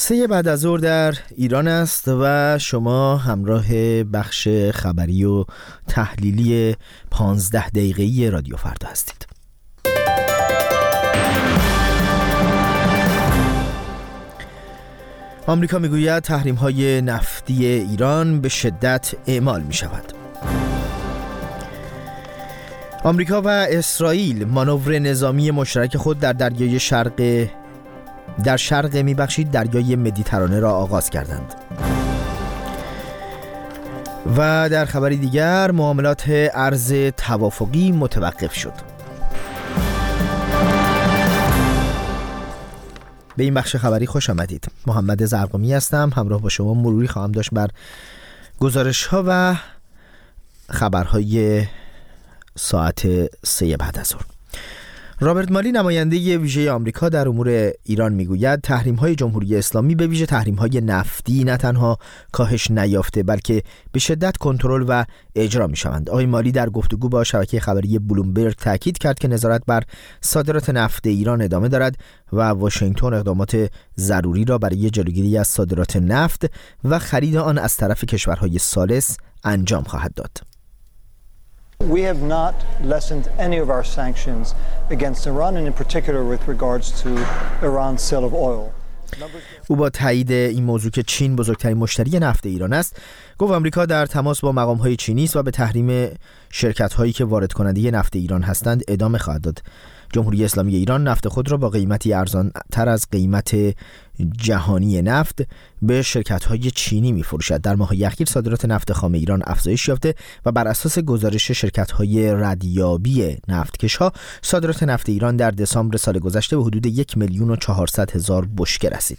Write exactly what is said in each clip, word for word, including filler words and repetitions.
سه بعد از ظهر در ایران است و شما همراه بخش خبری و تحلیلی پانزده دقیقه‌ای رادیو فردا هستید. آمریکا میگوید تحریم‌های نفتی ایران به شدت اعمال می‌شود. آمریکا و اسرائیل مانور نظامی مشترک خود در دریای شرق در شرق میبخشید دریای مدیترانه را آغاز کردند. و در خبری دیگر معاملات ارز توافقی متوقف شد. به این بخش خبری خوش آمدید. محمد زرقمی هستم. همراه با شما مروری خواهم داشت بر گزارش ها و خبرهای ساعت سه بعد از ظهر. رابرت مالی نماینده ویژه آمریکا در امور ایران میگوید تحریم‌های جمهوری اسلامی به ویژه تحریم‌های نفتی نه تنها کاهش نیافته بلکه به شدت کنترل و اجرا می‌شوند. آقای مالی در گفتگو با شبکه خبری بلومبرگ تاکید کرد که نظارت بر صادرات نفت ایران ادامه دارد و واشنگتن اقدامات ضروری را برای جلوگیری از صادرات نفت و خرید آن از طرف کشورهای ثالث انجام خواهد داد. We have not lessened any of our sanctions against Iran, and in particular with regards to Iran's sale of oil. او با تایید این موضوع که چین بزرگترین مشتری نفت ایران است، گفت آمریکا در تماس با مقام‌های چینی است و به تحریم شرکت‌هایی که وارد کننده نفت ایران هستند ادامه خواهد داد. جمهوری اسلامی ایران نفت خود را با قیمتی ارزان‌تر از قیمت جهانی نفت به شرکت‌های چینی می‌فروشد. در ماه‌های اخیر صادرات نفت خام ایران افزایش یافته و بر اساس گزارش شرکت‌های ردیابی نفتکش‌ها صادرات نفت ایران در دسامبر سال گذشته به حدود یک میلیون و چهارصد هزار بشکه رسید.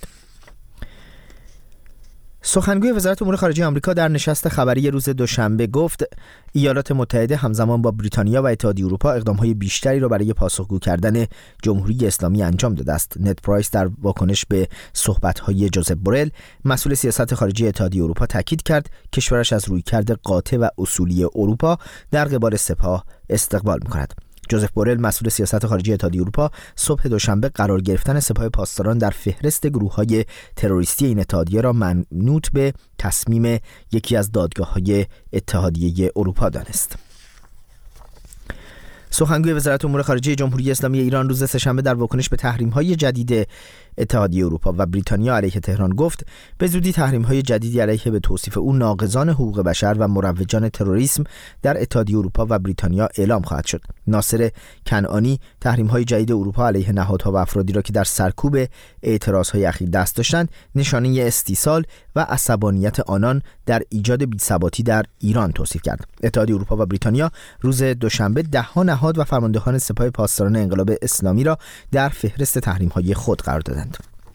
سخنگوی وزارت امور خارجه آمریکا در نشست خبری روز دوشنبه گفت ایالات متحده همزمان با بریتانیا و اتحادیه اروپا اقدام‌های بیشتری را برای پاسخگو کردن جمهوری اسلامی انجام داده است. نت پرایس در واکنش به صحبت‌های جوزف بورل مسئول سیاست خارجی اتحادیه اروپا تاکید کرد کشورش از رویکرد قاطع و اصولی اروپا در قبال سپاه استقبال می‌کند. جوزف بورل مسئول سیاست خارجی اتحادیه اروپا صبح دوشنبه قرار گرفتن سپاه پاسداران در فهرست گروه‌های تروریستی این اتحادیه را منوط به تصمیم یکی از دادگاه‌های اتحادیه اروپا دانست. سخنگوی وزارت امور خارجه جمهوری اسلامی ایران روز سه‌شنبه در واکنش به تحریم‌های جدید اتحادیه اروپا و بریتانیا علیه تهران گفت به زودی تحریم‌های جدیدی علیه به توصیف او ناقضان حقوق بشر و مروجان تروریسم در اتحادیه اروپا و بریتانیا اعلام خواهد شد. ناصر کنعانی تحریم‌های جدید اروپا علیه نهادها و افرادی را که در سرکوب اعتراض‌های اخیر دست داشتند نشانه استیصال و عصبانیت آنان در ایجاد بی‌ثباتی در ایران توصیف کرد. اتحادیه اروپا و بریتانیا روز دوشنبه ده‌ها نهاد و فرماندهان سپاه پاسداران انقلاب اسلامی را در فهرست تحریم‌های خود قرار دادند.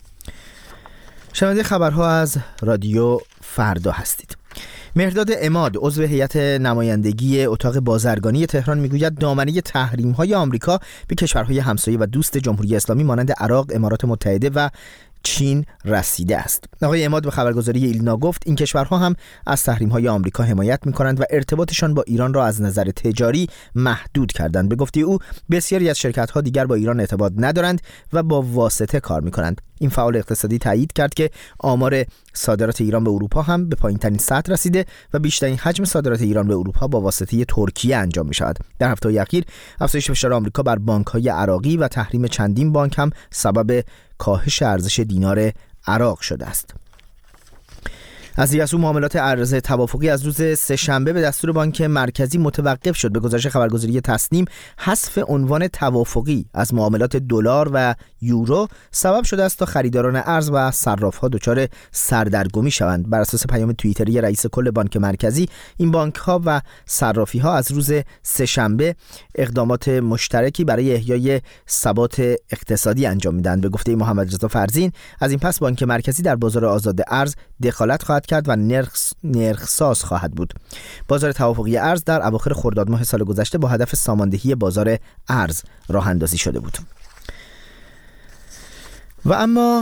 شنونده خبرها از رادیو فردا هستید. مهرداد عماد عضو هیئت نمایندگی اتاق بازرگانی تهران میگوید دامنه تحریم‌های آمریکا به کشورهای همسایه و دوست جمهوری اسلامی مانند عراق، امارات متحده و چین رسیده است. آقای عماد به خبرگزاری ایلنا گفت این کشورها هم از تحریم‌های آمریکا حمایت می‌کنند و ارتباطشان با ایران را از نظر تجاری محدود کردند. به گفته او بسیاری از شرکت‌ها دیگر با ایران ارتباط ندارند و با واسطه کار می‌کنند. این فعال اقتصادی تایید کرد که آمار صادرات ایران به اروپا هم به پایین‌ترین سطح رسیده و بیشترین حجم صادرات ایران به اروپا با واسطه ترکیه انجام می‌شود. در هفته اخیر افزایش فشار آمریکا بر بانک‌های عراقی و تحریم چندین بانک هم سبب کاهش ارزش دینار عراق شده است. از دیگر سو معاملات ارز توافقی از روز سه‌شنبه به دستور بانک مرکزی متوقف شد. به گزارش خبرگزاری تصنیم حذف عنوان توافقی از معاملات دلار و یورو سبب شده است تا خریداران ارز و صراف‌ها دچار سردرگمی شوند. بر اساس پیام توییتری رئیس کل بانک مرکزی این بانک‌ها و صرافی‌ها از روز سه‌شنبه اقدامات مشترکی برای احیای ثبات اقتصادی انجام میدن. به گفته محمد رضا فرزین از این پس بانک مرکزی در بازار آزاد ارز دخالت خواهد کرد و نرخ نرخ‌ساز خواهد بود. بازار توافقی ارز در اواخر خرداد ماه سال گذشته با هدف ساماندهی بازار ارز راه اندازی شده بود. و اما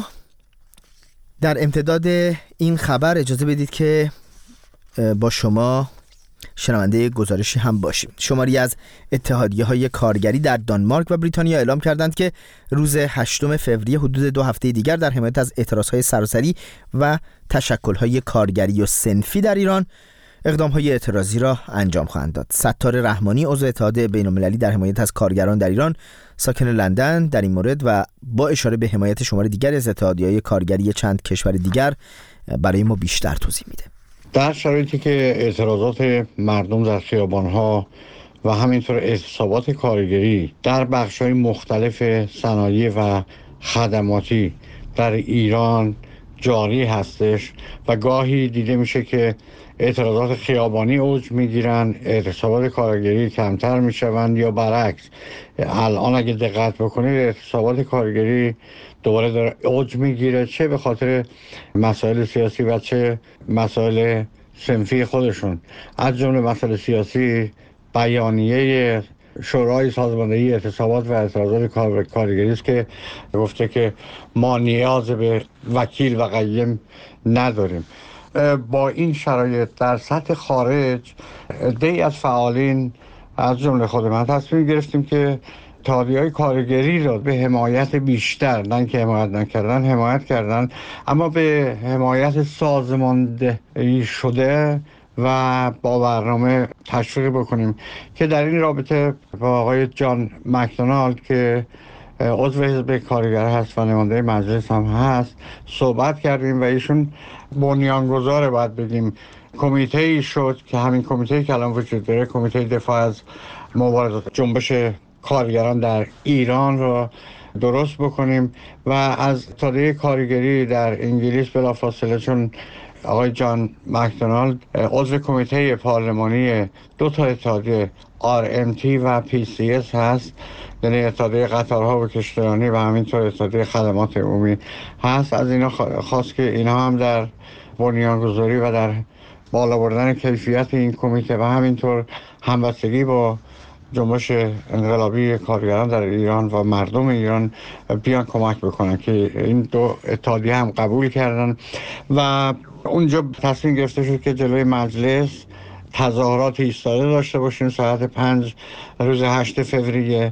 در امتداد این خبر اجازه بدید که با شما شنونده گزارشی هم باشیم. شماری از اتحادیه‌های کارگری در دانمارک و بریتانیا اعلام کردند که روز هشتم فوریه حدود دو هفته دیگر در حمایت از اعتراضهای سراسری و تشکل‌های کارگری و صنفی در ایران اقدام‌های اعتراضی را انجام خواهند داد. ستار رحمانی عضو اتحاد بین‌المللی در حمایت از کارگران در ایران، ساکن لندن، در این مورد و با اشاره به حمایت شمار دیگری از اتحادیه‌های کارگری چند کشور دیگر برای ما بیشتر توضیح میده. در شرایطی که اعتراضات مردم در خیابان‌ها و همینطور اعتصابات کارگری در بخش‌های مختلف صنایع و خدماتی در ایران جاری هستش و گاهی دیده میشه که اعتراضات خیابانی اوج میگیرن، اعتصابات کارگری کمتر میشوند یا برعکس. الان اگه دقت بکنید اعتصابات کارگری دوباره داره اوج میگیره، چه به خاطر مسائل سیاسی و چه مسائل صنفی خودشون. از جمله مسائل سیاسی بیانیه شورای سازماندهی اعتصابات و اعتراضات کارگری است که گفته که ما نیاز به وکیل و قیم نداریم. با این شرایط در سطح خارج عده‌ای از فعالین از جمله خود من تصمیم گرفتیم که اتحادیه‌های کارگری را به حمایت بیشتر، نه که حمایت نکردن، حمایت کردن، اما به حمایت سازماندهی شده و با برنامه تشویق بکنیم که در این رابطه با آقای جان مکدونالد که عضو حزب کارگر هست و نماینده مجلس هم هست صحبت کردیم و ایشون بنیانگذار باید بگیم کمیته ای شد که همین کمیته که الان وجود داره، کمیته دفاع از مبارزات جنبش کارگران در ایران را درست بکنیم و از اتحادیه کارگری در انگلیس بلافاصله، چون آقای جان مکدونالد عضو کمیته پارلمانی دو تا اتحادیه آر ام تی و پی سی اس هست، یعنی اتحادیه قطارها و کشتیرانی و همینطور اتحادیه خدمات عمومی هست، از اینا خواست که اینا هم در بنیانگذاری و در بالا بردن کیفیت این کمیته و همینطور همبستگی با جنبش انقلابی کارگران در ایران و مردم ایران بیان کمک بکنن که این دو اتحادیه هم قبول کردن و اونجا تصمیم گرفته شد که جلوی مجلس تظاهرات ایستاده داشته باشیم ساعت پنج روز هشتم فوریه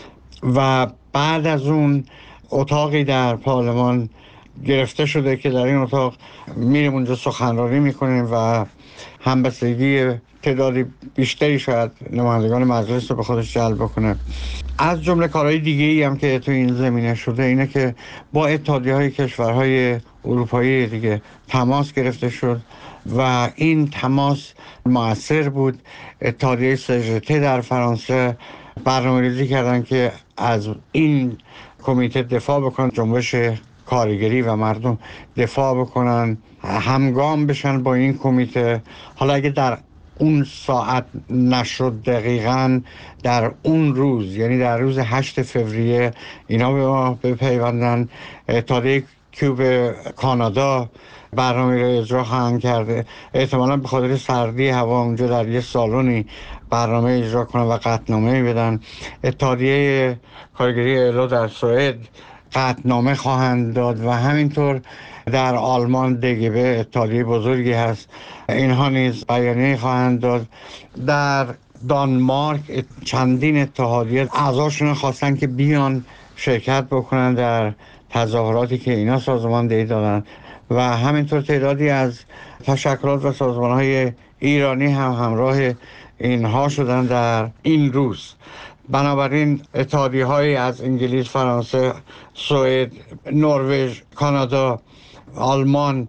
و بعد از اون اتاقی در پارلمان گرفته شده که در این اتاق میریم اونجا سخنرانی میکنیم و همبستگی تعدادی بیشتری شاید نمایندگان مجلس رو به خودش جلب بکنه. از جمله کارهای دیگه ای هم که تو این زمینه شده اینه که با اتحادیه‌های کشورهای اروپایی دیگه تماس گرفته شد و این تماس مؤثر بود. اتحادیه سژته در فرانسه برنامه‌ریزی کردن که از این کمیته دفاع بکنن، جنبش کارگری و مردم دفاع بکنن، همگام بشن با این کمیته. حالا اگه در اون ساعت نشد دقیقاً در اون روز، یعنی در روز هشتم فوریه اینا به ما بپیوندن. اتحادیه کیوب کانادا برنامه رو اجرا خواهند کرده، احتمالاً به خاطر سردی هوا اونجا در یه سالونی برنامه اجرا کنن و قطعنامه بدن. اتحادیه کارگری ایلو در سوئد قطعنامه خواهند داد و همینطور در آلمان دگبه اتحادیه بزرگی هست، اینها نیز بیانیه خواهند داد. در دانمارک چندین اتحادیه اعضاشون خواستن که بیان شرکت بکنن در تظاهراتی که اینا سازماندهی دادن و همینطور تعدادی از تشکلات و سازمان‌های ایرانی هم همراه اینها شدن در این روز. بنابراین اتحادیه‌های از انگلیس، فرانسه، سوئد، نروژ، کانادا، آلمان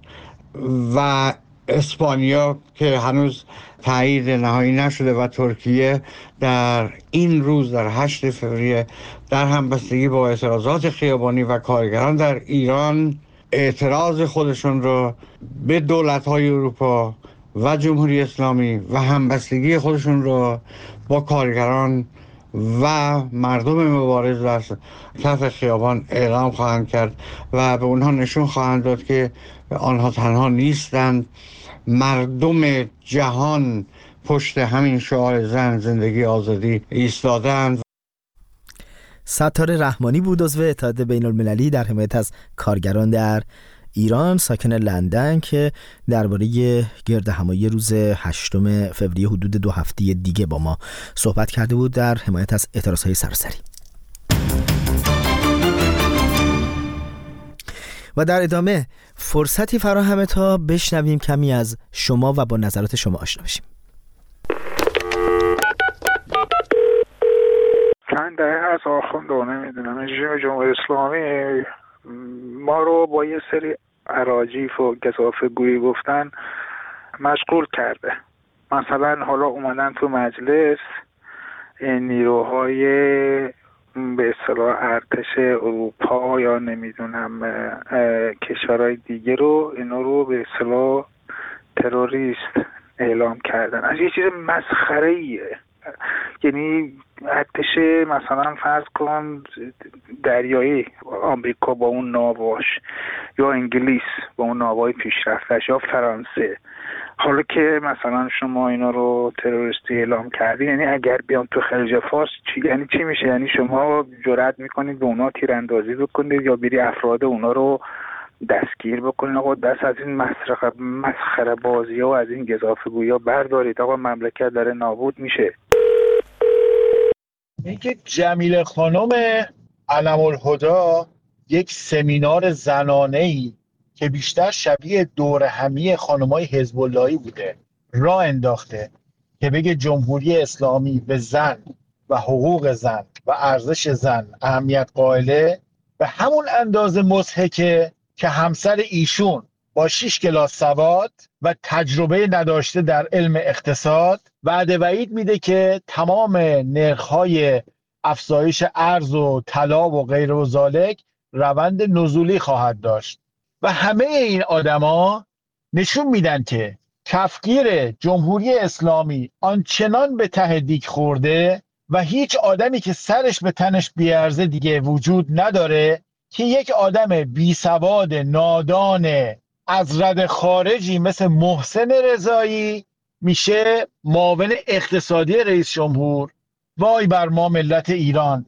و اسپانیا که هنوز تایید نهایی نشده و ترکیه در این روز در هشتم فوریه در همبستگی با اعتراضات خیابانی و کارگران در ایران اعتراض خودشون را به دولت‌های اروپا و جمهوری اسلامی و همبستگی خودشون را با کارگران و مردم مبارز در کف خیابان اعلام خواهند کرد و به اونها نشون خواهند داد که آنها تنها نیستند. مردم جهان پشت همین شعار زن، زندگی، آزادی ایستادند. ستار رحمانی بود، عضو اتحاد بین‌المللی در حمایت از کارگران در ایران، ساکن لندن، که درباره گرد همایی روز هشتم فوریه حدود دو هفته دیگه با ما صحبت کرده بود در حمایت از اعتراضهای سراسری. و در ادامه فرصتی فراهمه تا بشنویم کمی از شما و با نظرات شما آشنا بشیم. چند دهه از آخوند و نمیدونم رژیم جمهوری اسلامی ما رو با یه سری اراجیف و گزافه گویی گفتن مشغول کرده. مثلا حالا اومدن تو مجلس نیروهای به اصطلاح ارتش اروپا یا نمیدونم کشورهای دیگه رو اینا رو به اصطلاح تروریست اعلام کردن. از یه چیز مسخره‌ایه. یعنی ارتش مثلا فرض کن دریایی آمریکا با اون ناواش، یا انگلیس با اون ناوای پیشرفتش، یا فرانسه، حالا که مثلا شما اینا رو تروریستی اعلام کردین، یعنی اگر بیان تو خلیج فارس چی یعنی چی میشه؟ یعنی شما جرأت میکنید به اونا تیراندازی بکنید یا بری افراد اونا رو دستگیر بکنید؟ آقا دست از این مسخره مسخره بازی ها و از این گزافه‌گویی ها بردارید. آقا مملکت داره نابود میشه. اینکه جمیله خانم علم‌الهدی یک سمینار زنانه‌ای که بیشتر شبیه دور همی خانمای حزب اللهی بوده راه انداخته که بگه جمهوری اسلامی به زن و حقوق زن و ارزش زن اهمیت قائله، به همون اندازه مضحکه که همسر ایشون با شش کلاس سواد و تجربه نداشته در علم اقتصاد وعده وعید میده که تمام نرخ‌های افزایش ارز و طلا و غیر و ذالک روند نزولی خواهد داشت. و همه این آدما نشون میدن که کفگیر جمهوری اسلامی آنچنان به ته دیگ خورده و هیچ آدمی که سرش به تنش بیارزه دیگه وجود نداره که یک آدم بی سواد نادان از رد خارجی مثل محسن رضایی میشه معاون اقتصادی رئیس جمهور. وای بر ما ملت ایران.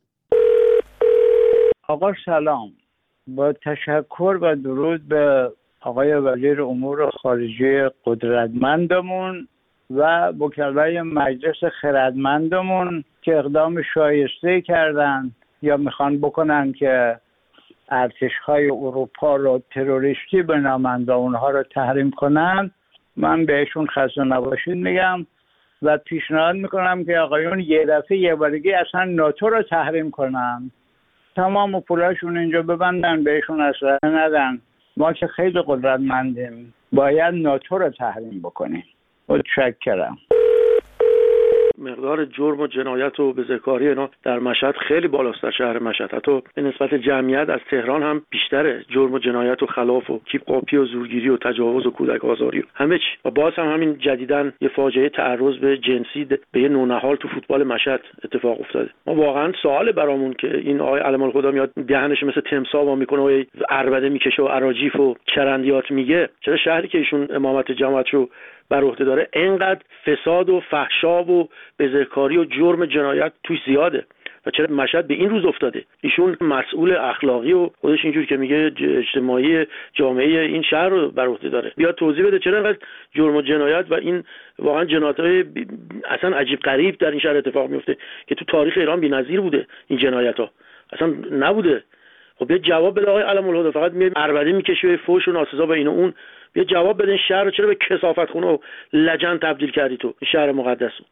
آقا سلام، با تشکر و درود به آقای وزیر امور خارجه قدرتمندمون و وکلای مجلس خردمندمون که اقدام شایسته کردن یا میخوان بکنن که ارتش‌های اروپا رو تروریستی بنامند و اونها رو تحریم کنن. من بهشون خسته نباشید میگم و پیشنهاد میکنم که آقایون یه دفعه یه بارگی اصلا ناتو رو تحریم کنن، تمام پولاشون اینجا ببندن، بهشون اسلحه ندن. ما که خیلی قدرتمندیم، باید ناتو رو تحریم بکنیم. متشکرم. مقدار جرم و جنایت و بزهکاری اینا در مشهد خیلی بالاست، در شهر مشهد حتی به نسبت جمعیت از تهران هم بیشتره. جرم و جنایت و خلاف و کیپ قاپی و زورگیری و تجاوز و کودک آزاری و همه چی. و باز هم همین جدیداً یه فاجعه تعرض به جنسی به یه نونهال تو فوتبال مشهد اتفاق افتاده. ما واقعا سوال برامون که این آقای علم‌الهدی میاد دهنش مثل تمساح وا میکنه و عربده میکشه و اراجیف و چرندیات میگه، چرا شهری که ایشون امامت جماعتشو بر عهده داره اینقدر فساد و فحشا و بزهکاری و جرم جنایت توش زیاده و چرا مشهد به این روز افتاده؟ ایشون مسئول اخلاقی و خودش اینجور که میگه اجتماعی جامعه این شهر رو بر عهده داره، بیاد توضیح بده چرا اینقدر جرم و جنایت و این واقعا جنایت‌های اصلا عجیب غریب در این شهر اتفاق میفته که تو تاریخ ایران بی‌نظیر بوده. این جنایت‌ها اصلا نبوده. خب یه جواب بده آقای علم‌الهدی، فقط میاد عربده میکشه و فحش و ناسزا به این و اون. یه جواب بده این شهر رو چرا به کثافتخونه و لجن تبدیل کردی تو این شهر مقدس رو؟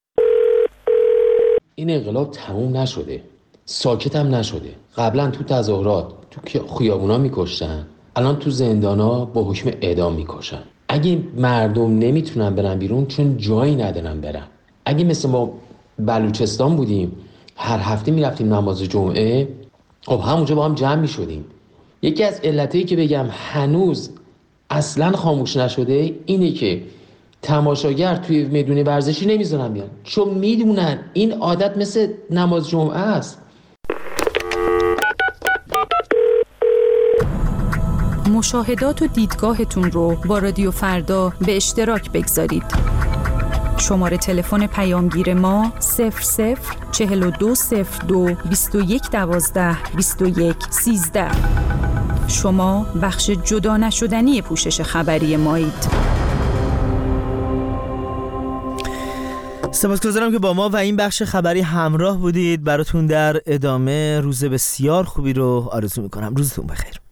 این انقلاب تموم نشده، ساکت هم نشده. قبلا تو تظاهرات تو خیابونا میکشتن، الان تو زندانا با حکم اعدام میکشن. اگه مردم نمیتونن برن بیرون چون جایی ندارن برن، اگه مثل ما بلوچستان بودیم هر هفته میرفتیم نماز جمعه، خب همونجا با هم جمع میشدیم. یکی از علتایی که بگم هنوز اصلا خاموش نشده اینه که تماشاگر توی میدون ورزشی نمیذارن بیان، چون میدونن این عادت مثل نماز جمعه است. مشاهدات و دیدگاهتون رو با رادیو فردا به اشتراک بگذارید. شماره تلفن پیامگیر ما صفر صفر چهل و دو صفر دو بیست و یک دوازده بیست و یک سیزده. شما بخش جدا نشدنی پوشش خبری مایید. سپاسگزارم که با ما و این بخش خبری همراه بودید. براتون در ادامه روز بسیار خوبی رو آرزو میکنم. روزتون بخیر.